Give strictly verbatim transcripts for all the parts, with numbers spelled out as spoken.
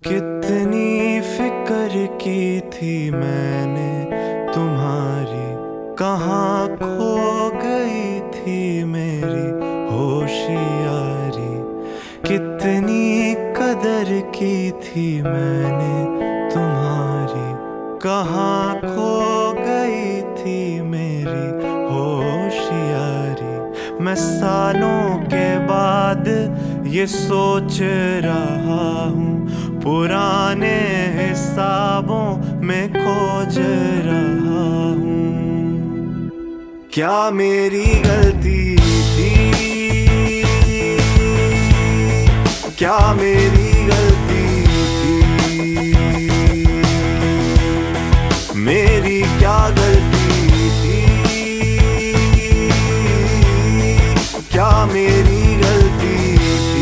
कितनी फिक्र की थी मैंने तुम्हारी, कहाँ खो गई थी मेरी होशियारी। कितनी कदर की थी मैंने तुम्हारी, कहाँ खो गई थी मेरी होशियारी। मैं सालों के बाद ये सोच रहा हूँ, पुराने हिसाबों में खोज रहा हूँ। क्या मेरी गलती थी, क्या मेरी गलती थी, मेरी क्या गलती थी, क्या मेरी गलती थी।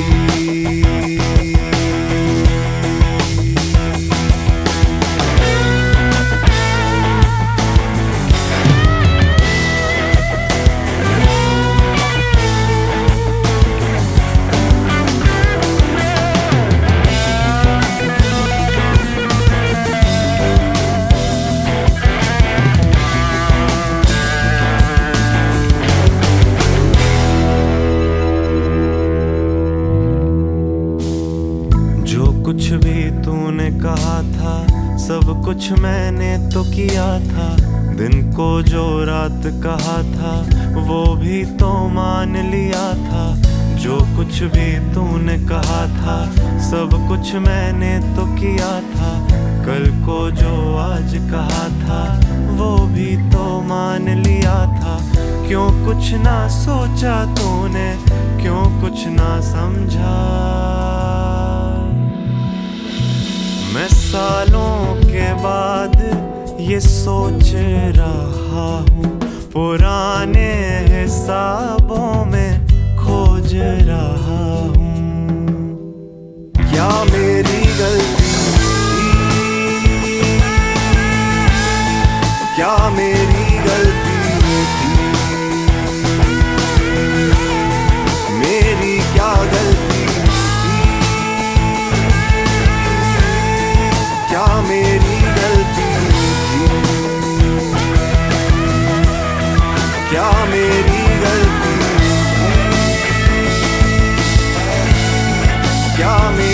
कुछ भी तूने कहा था, सब कुछ मैंने तो किया था। दिन को जो रात कहा था, वो भी तो मान लिया था। जो कुछ भी तूने कहा था, सब कुछ मैंने तो किया था। कल को जो आज कहा था, वो भी तो मान लिया था। क्यों कुछ ना सोचा तूने, क्यों कुछ ना समझा। मैं सालों के बाद ये सोच रहा हूँ, पुराने हिसाबों में खोज रहा हूँ। क्या मेरी गलती थी, क्या मेरी गलती थी, मेरी क्या गलती, क्या मेरी गलती थी, क्या मेरी गलती थी, क्या मेरी